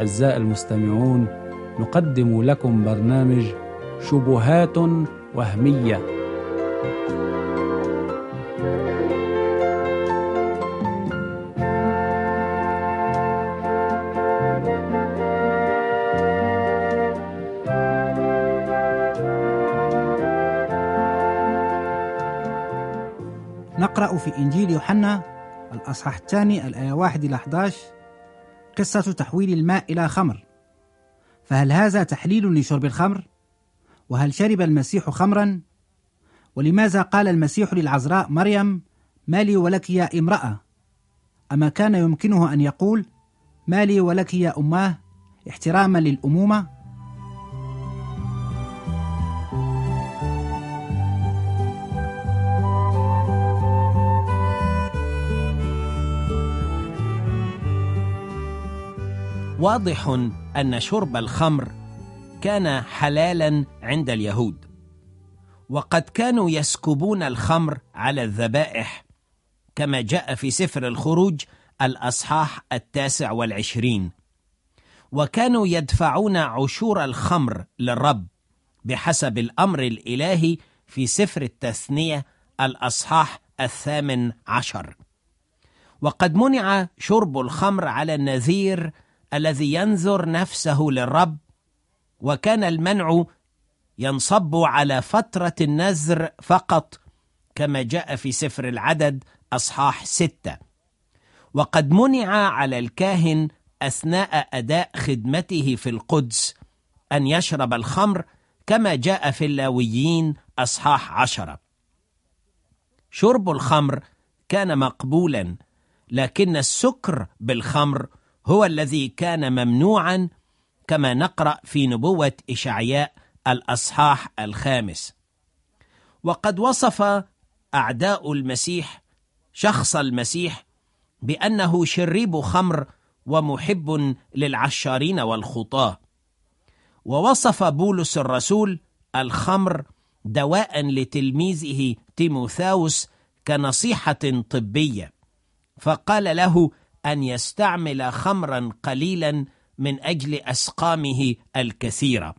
أعزائي المستمعون، نقدم لكم برنامج شبهات وهمية. نقرأ في إنجيل يوحنا الأصحاح الثاني الآية 1-11 قصة تحويل الماء إلى خمر. فهل هذا تحليل لشرب الخمر؟ وهل شرب المسيح خمرا؟ ولماذا قال المسيح للعذراء مريم: ما لي ولك يا امرأة؟ أما كان يمكنه أن يقول: ما لي ولك يا أماه، احتراما للأمومة؟ واضح أن شرب الخمر كان حلالا عند اليهود، وقد كانوا يسكبون الخمر على الذبائح كما جاء في سفر الخروج الأصحاح 29، وكانوا يدفعون عشور الخمر للرب بحسب الأمر الإلهي في سفر التثنية الأصحاح 18. وقد منع شرب الخمر على النذير الذي ينذر نفسه للرب، وكان المنع ينصب على فترة النذر فقط كما جاء في سفر العدد أصحاح 6. وقد منع على الكاهن أثناء أداء خدمته في القدس أن يشرب الخمر كما جاء في اللاويين أصحاح 10. شرب الخمر كان مقبولا، لكن السكر بالخمر هو الذي كان ممنوعا كما نقرأ في نبوة إشعياء الأصحاح 5. وقد وصف أعداء المسيح شخص المسيح بأنه شريب خمر ومحب للعشارين والخطاة. ووصف بولس الرسول الخمر دواء لتلميذه تيموثاوس كنصيحة طبية، فقال له أن يستعمل خمرا قليلا من أجل أسقامه الكثيرة.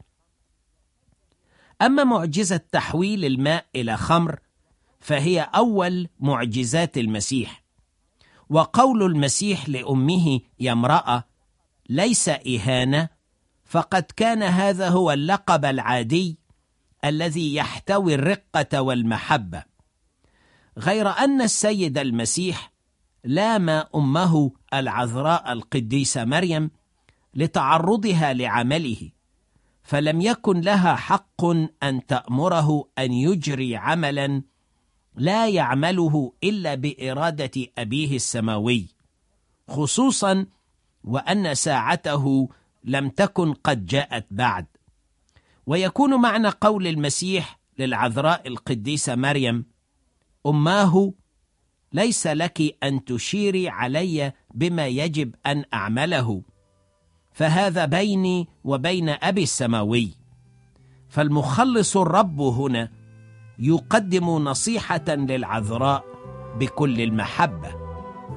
أما معجزة تحويل الماء إلى خمر فهي أول معجزات المسيح، وقول المسيح لأمه يا امرأة ليس إهانة، فقد كان هذا هو اللقب العادي الذي يحتوي الرقة والمحبة، غير أن السيد المسيح لام أمه العذراء القديسة مريم لتعرضها لعمله، فلم يكن لها حق أن تأمره أن يجري عملا لا يعمله إلا بإرادة أبيه السماوي، خصوصا وأن ساعته لم تكن قد جاءت بعد. ويكون معنى قول المسيح للعذراء القديسة مريم أماه ليس لك أن تشيري علي بما يجب أن أعمله، فهذا بيني وبين أبي السماوي. فالمخلص الرب هنا يقدم نصيحة للعذراء بكل المحبة.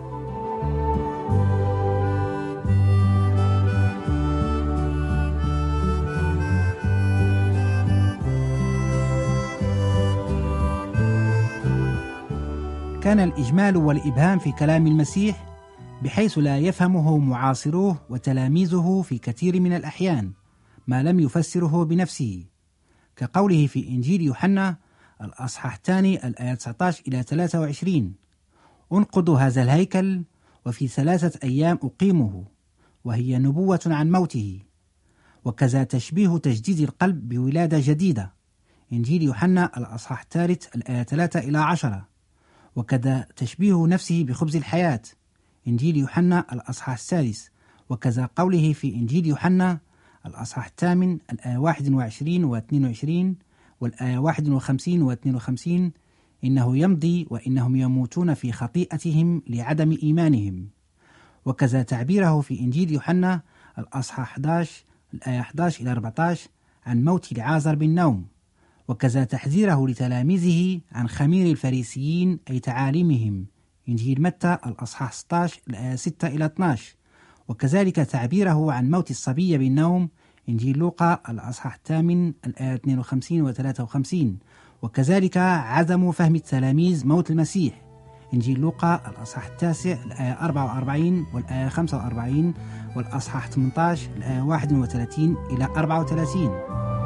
كان الإجمال والإبهام في كلام المسيح بحيث لا يفهمه معاصروه وتلاميذه في كثير من الأحيان ما لم يفسره بنفسه، كقوله في إنجيل يوحنا الأصحاح الثاني الآية 19-23: انقضوا هذا الهيكل وفي 3 أيام أقيمه، وهي نبوة عن موته. وكذا تشبيه تجديد القلب بولادة جديدة، إنجيل يوحنا الأصحاح الثالث الآية 3-10. وكذا تشبيه نفسه بخبز الحياة، إنجيل يوحنا الأصحاح السادس. وكذا قوله في إنجيل يوحنا الأصحاح الثامن الآية 21-22 والآية 51-52: إنه يمضي وإنهم يموتون في خطيئتهم لعدم إيمانهم. وكذا تعبيره في إنجيل يوحنا الأصحاح 11 الآية 11-14 عن موت لعازر بالنوم. وكذا تحذيره لتلاميذه عن خمير الفريسيين أي تعاليمهم، إنجيل متى الأصحاح 16 الآية 6-12. وكذلك تعبيره عن موت الصبي بالنوم إنجيل لوقا الأصحاح 8 الآية 52 و 53. وكذلك عدم فهم التلاميذ موت المسيح إنجيل لوقا الأصحاح 9 الآية 44 والآية 45 والأصحاح 18 الآية 31 إلى 34.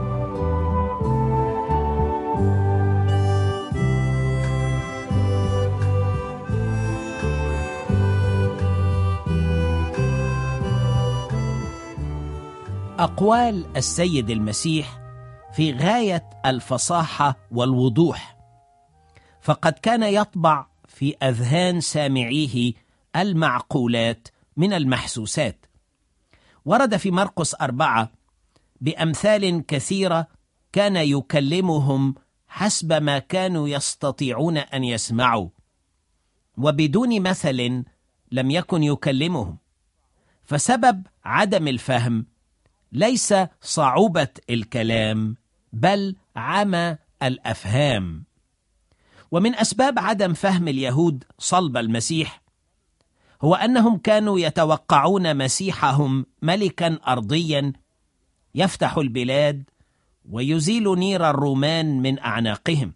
أقوال السيد المسيح في غاية الفصاحة والوضوح، فقد كان يطبع في أذهان سامعيه المعقولات من المحسوسات. ورد في مرقس 4 بأمثال كثيرة كان يكلمهم حسب ما كانوا يستطيعون أن يسمعوا، وبدون مثل لم يكن يكلمهم. فسبب عدم الفهم ليس صعوبة الكلام بل عمى الأفهام. ومن أسباب عدم فهم اليهود صلب المسيح هو أنهم كانوا يتوقعون مسيحهم ملكا أرضيا يفتح البلاد ويزيل نير الرومان من أعناقهم.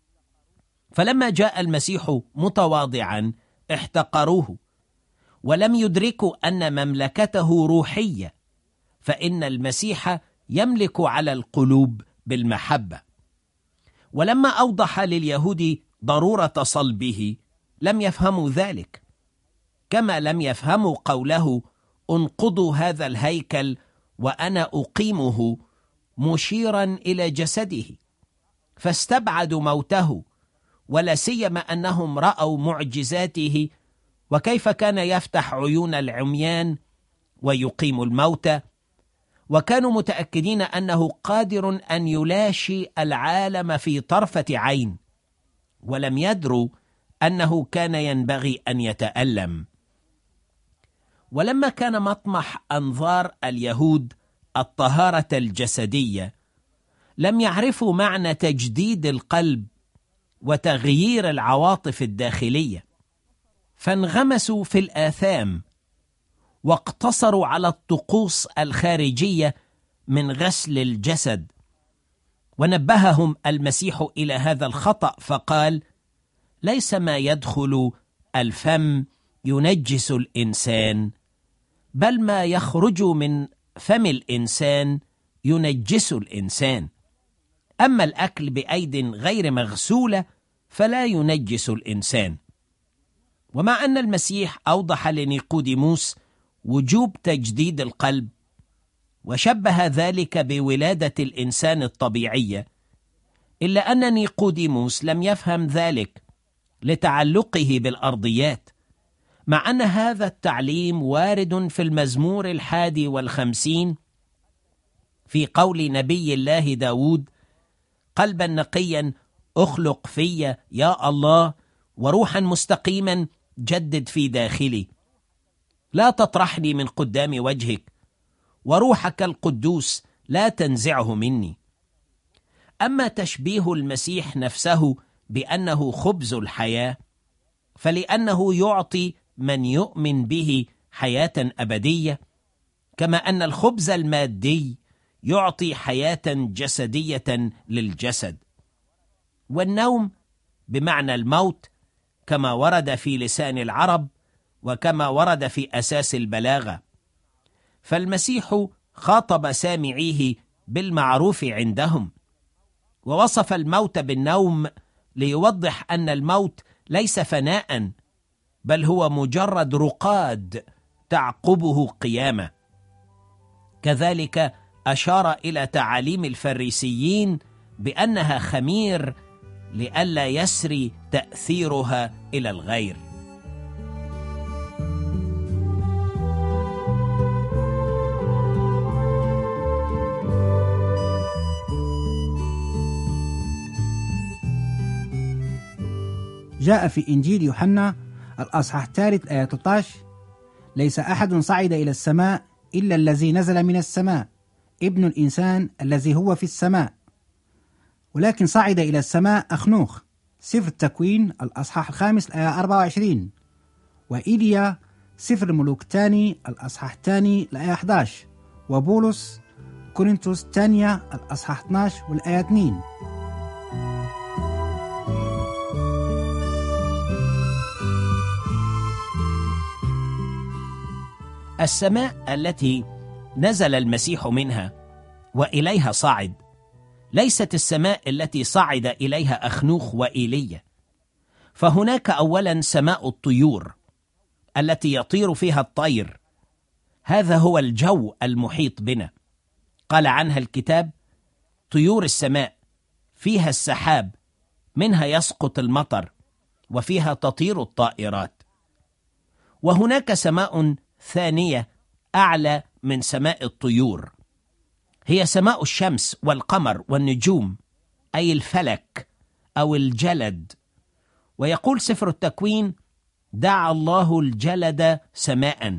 فلما جاء المسيح متواضعا احتقروه، ولم يدركوا أن مملكته روحية، فإن المسيح يملك على القلوب بالمحبة. ولما أوضح لليهود ضرورة صلبه لم يفهموا ذلك، كما لم يفهموا قوله انقضوا هذا الهيكل وأنا أقيمه، مشيرا إلى جسده، فاستبعدوا موته، ولا سيما أنهم رأوا معجزاته وكيف كان يفتح عيون العميان ويقيم الموتى، وكانوا متأكدين أنه قادر أن يلاشي العالم في طرفة عين، ولم يدروا أنه كان ينبغي أن يتألم. ولما كان مطمح أنظار اليهود الطهارة الجسدية، لم يعرفوا معنى تجديد القلب وتغيير العواطف الداخلية، فانغمسوا في الآثام واقتصروا على الطقوس الخارجية من غسل الجسد. ونبههم المسيح إلى هذا الخطأ فقال: ليس ما يدخل الفم ينجس الإنسان، بل ما يخرج من فم الإنسان ينجس الإنسان. أما الأكل بأيد غير مغسولة فلا ينجس الإنسان. ومع أن المسيح أوضح لنيقوديموس وجوب تجديد القلب، وشبه ذلك بولادة الإنسان الطبيعية، إلا أن نيقوديموس لم يفهم ذلك لتعلقه بالأرضيات، مع أن هذا التعليم وارد في المزمور 51 في قول نبي الله داود: قلبا نقيا أخلق في يا الله، وروحا مستقيما جدد في داخلي. لا تطرحني من قدام وجهك، وروحك القدوس لا تنزعه مني. أما تشبيه المسيح نفسه بأنه خبز الحياة، فلأنه يعطي من يؤمن به حياة أبدية، كما أن الخبز المادي يعطي حياة جسدية للجسد. والنوم بمعنى الموت، كما ورد في لسان العرب وكما ورد في أساس البلاغة. فالمسيح خاطب سامعيه بالمعروف عندهم، ووصف الموت بالنوم ليوضح أن الموت ليس فناء، بل هو مجرد رقاد تعقبه قيامة. كذلك أشار إلى تعاليم الفريسيين بأنها خمير لئلا يسري تأثيرها إلى الغير. جاء في إنجيل يوحنا الأصحاح 3 آية 13: ليس أحد صعد إلى السماء إلا الذي نزل من السماء، ابن الإنسان الذي هو في السماء. ولكن صعد إلى السماء أخنوخ، سفر التكوين الأصحاح 5 آية 24. وإيليا سفر الملوك الثاني الأصحاح الثاني الآية 11، وبولس كورنثوس الثانية الأصحاح 12 والآية 2. السماء التي نزل المسيح منها وإليها صعد ليست السماء التي صعد إليها أخنوخ وإيليا، فهناك أولا سماء الطيور التي يطير فيها الطير، هذا هو الجو المحيط بنا. قال عنها الكتاب: طيور السماء فيها السحاب، منها يسقط المطر، وفيها تطير الطائرات. وهناك سماء ثانية أعلى من سماء الطيور، هي سماء الشمس والقمر والنجوم، أي الفلك أو الجلد. ويقول سفر التكوين: دعا الله الجلد سماء.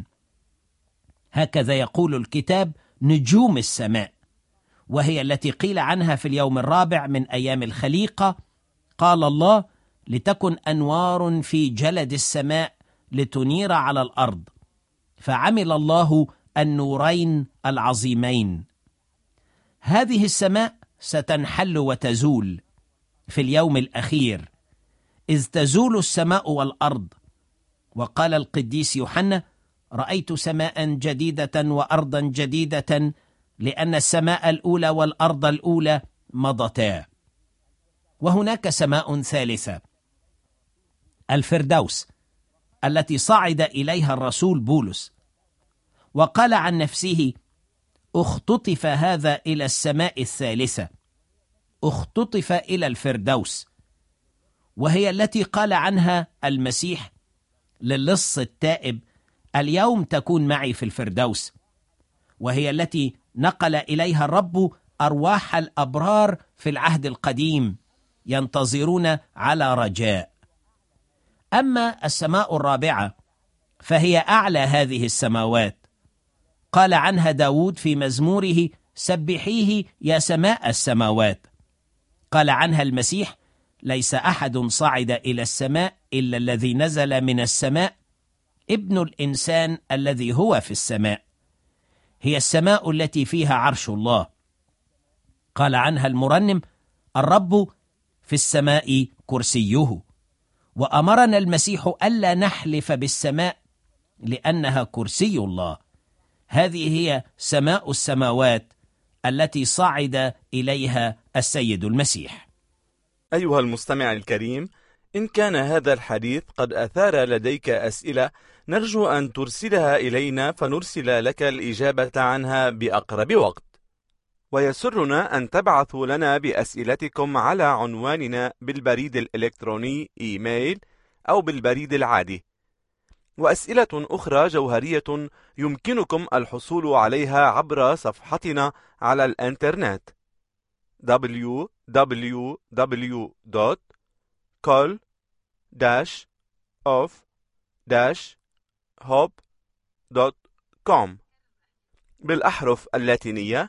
هكذا يقول الكتاب: نجوم السماء، وهي التي قيل عنها في اليوم الرابع من أيام الخليقة: قال الله: لتكن أنوار في جلد السماء لتنير على الأرض، فعمل الله النورين العظيمين. هذه السماء ستنحل وتزول في اليوم الأخير، إذ تزول السماء والأرض. وقال القديس يوحنا: رأيت سماء جديدة وأرضا جديدة، لأن السماء الأولى والأرض الأولى مضتا. وهناك سماء ثالثة، الفردوس، التي صعد إليها الرسول بولس، وقال عن نفسه: اختطف هذا إلى السماء الثالثة، اختطف إلى الفردوس، وهي التي قال عنها المسيح للص التائب: اليوم تكون معي في الفردوس، وهي التي نقل إليها الرب أرواح الأبرار في العهد القديم ينتظرون على رجاء. أما السماء الرابعة فهي أعلى هذه السماوات، قال عنها داود في مزموره: سبحيه يا سماء السماوات. قال عنها المسيح: ليس أحد صعد إلى السماء إلا الذي نزل من السماء، ابن الإنسان الذي هو في السماء. هي السماء التي فيها عرش الله. قال عنها المرنم: الرب في السماء كرسيه. وأمرنا المسيح ألا نحلف بالسماء لأنها كرسي الله. هذه هي سماء السماوات التي صعد إليها السيد المسيح. أيها المستمع الكريم، إن كان هذا الحديث قد أثار لديك أسئلة، نرجو أن ترسلها إلينا فنرسل لك الإجابة عنها بأقرب وقت. ويسرنا أن تبعثوا لنا بأسئلتكم على عنواننا بالبريد الإلكتروني إيميل أو بالبريد العادي. وأسئلة أخرى جوهرية يمكنكم الحصول عليها عبر صفحتنا على الإنترنت www.call-of-hope.com بالأحرف اللاتينية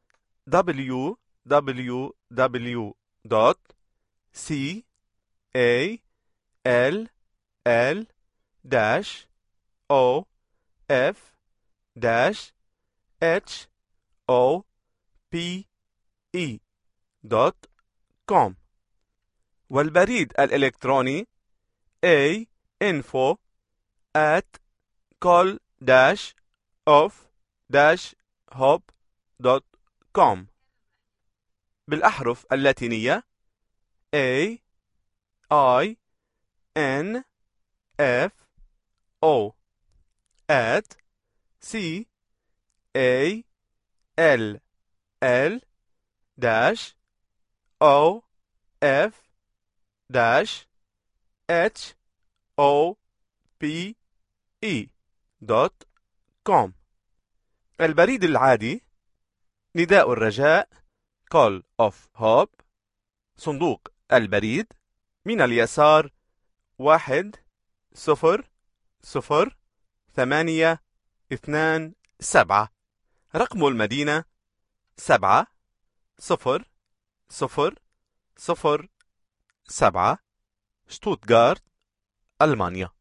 www.call-of-hope.com والبريد الإلكتروني info@call-of-hope.com بالأحرف اللاتينية CALL-OF-HOPE.com البريد العادي نداء الرجاء Call of Hope، صندوق البريد من اليسار 1002827، رقم المدينة 70007، شتوتغارت، ألمانيا.